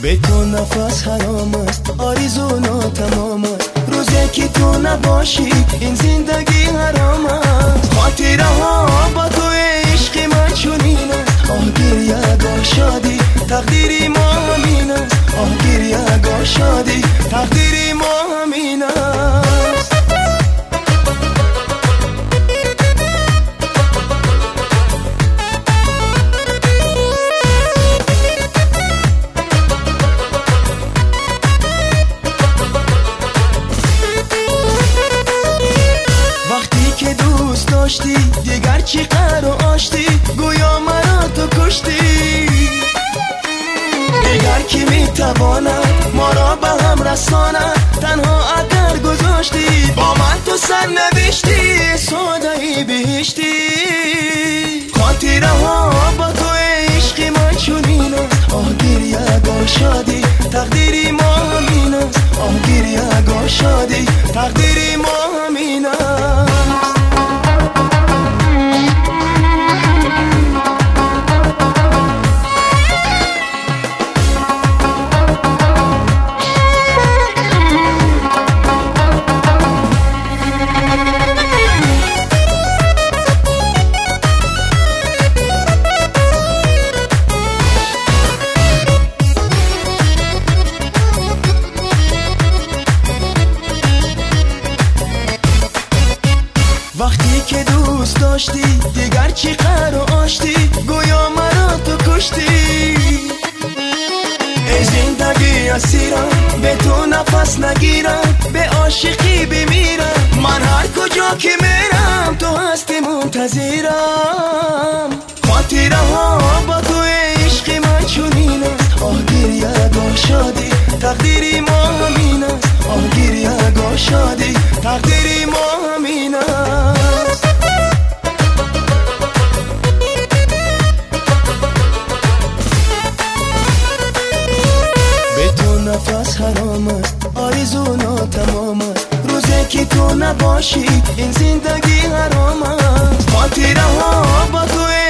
به تو نفس حرام است، آرزو ناتمام است. روزی که تو نباشی این زندگی حرام است. خاطره ها با تو عشق من چنین است. آه گریه گاه شادی تقدیری ما همین است. آه گریه گاه شادی تقدیری ما همین است. دیگر چی قرار آشتی گویا مرا تو کشتی. دیگر کی میتواند ما را به هم رساند، تنها اگر گذاشتی با من تو سر نوشتی سودایی بهشتی. خاطره ها با تو عشق من چنین است. آه گریه گاه شادی تقدیری ما همین است. آه گریه گاه شادی تقدیری ما همین است. وقتی که دوست داشتی دیگر چی قرار آشتی گویا مرا تو کشتی. ای زندگی اسیرم به تو نفس نگیرم، به عاشقی بمیرم. من هر کجا که میرم تو هستی منتظرم. خاطره ها با تو عشق من چنین است. آه گریه گاه شادی تقدیری ما همین است. آه گریه گاه شادی تقدیری ما همین است. به تو نفس حرام است، آرزو ناتمام است. روزی که تو نباشی این زندگی حرام است. خاطره ها با تو